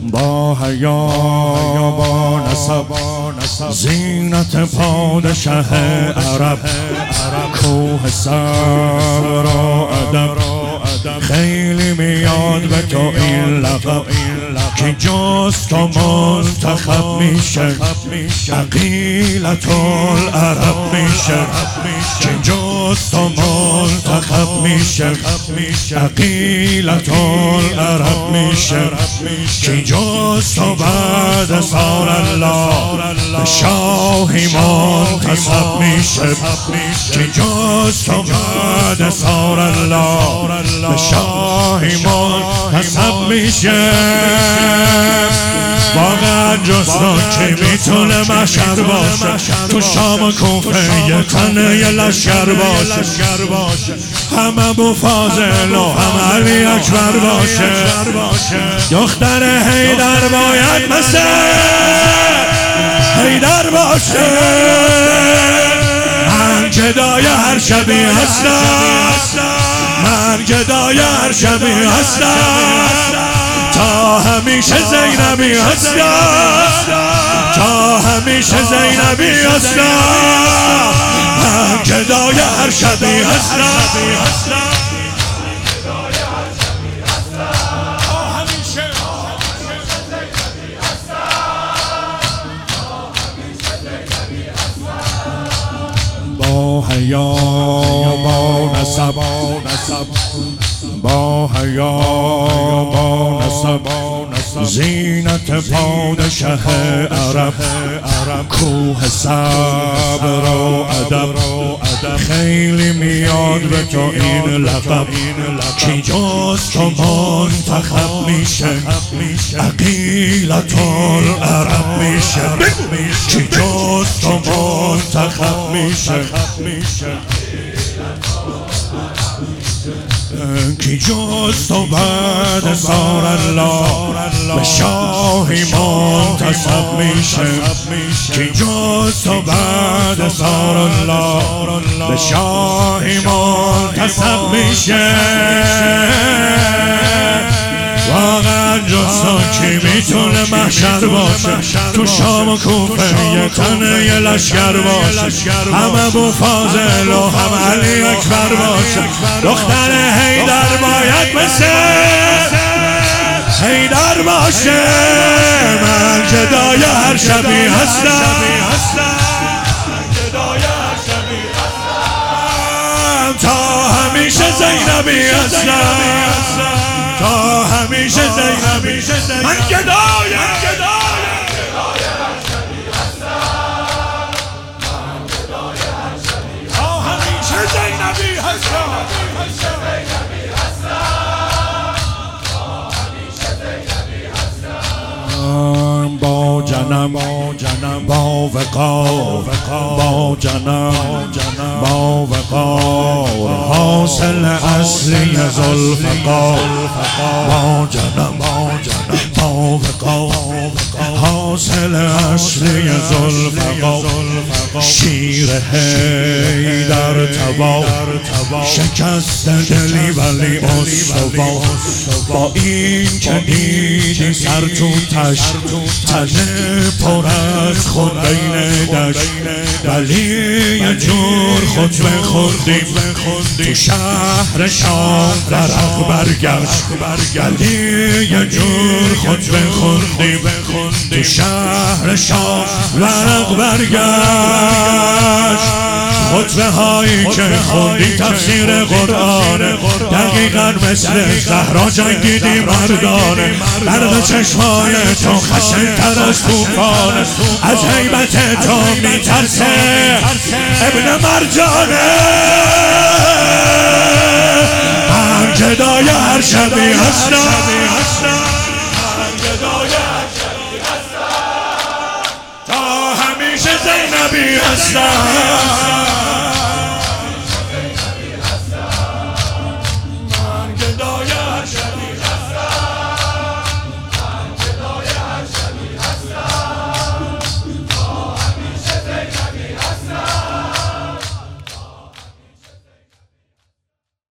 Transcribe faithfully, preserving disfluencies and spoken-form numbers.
با حیا با نسب زینت پادشه عرب کوه صبر و ادب خیلی میاد به تو این لقب که جز تو منتخب میشه عقیلت العرب میشه که جز تو منتخب میشه عقیلت العرب میشه که جز تو بعد صار الله شاهی منتخب میشه که جز تو بعد صار الله شاهی منتخب میشه واقعا جز تو که میتونه محشر باشه تو شام و کوفه یه تنه یه لشکر باشه هم ابو فاضل و هم علی اکبر باشه دختر حیدر باید مثل حیدر باشه من گدای هر شبی هستم من گدای هر شبی هستم تا همیشه زینبی هستم تا همیشه زینبی هستم من گدای هر شبی هستم با حیا با نسب با حیا با نسب زینت پادشه عرب کوه صبر و ادب خیلی میاد به تو این لقب که جز تو منتخب میشه عقیلت العرب میشه که جز تو منتخب میشه که جز تو بعد صار الله به شاهی منتسب میشه که جز تو بعد صار الله به شاهی منتسب میشه واقعا جز تو کی میتونه محشر باشه تو شام و کوفه یه تنه یه لشکر باشه هم ابو فاضل و هم علی اکبر باشه دختر حیدر باید مثل حیدر باشه من گدای هر شبی هستم تا همیشه زینبی هستم تا همیشه زینبی من گدای تا همیشه زینبی هستم با جنم با وقار با جنم با وقار حاصل اصلی ذوالفقار با جنم با وقار حاصل اصلی ذوالفقار شیر حیدر تبا شکست دلی ولی استوا با این که دیدی سر تو تش تنه پر از خون بین دشت ولی یه جور خطبه خوندیم تو شهر شام ورق برگشت ولی یه جور خطبه خوندیم تو شهر شام ورق برگشت خطبه هایی که خوندی تفسیر قرآن دقیقا مثل زهرا جنگیدی مردانه برق چشمای تو خشن تر از توفانه از هیبت تو میترسه ابن مرجانه من گدای هر شبی هستم تا همیشه زینبی هستم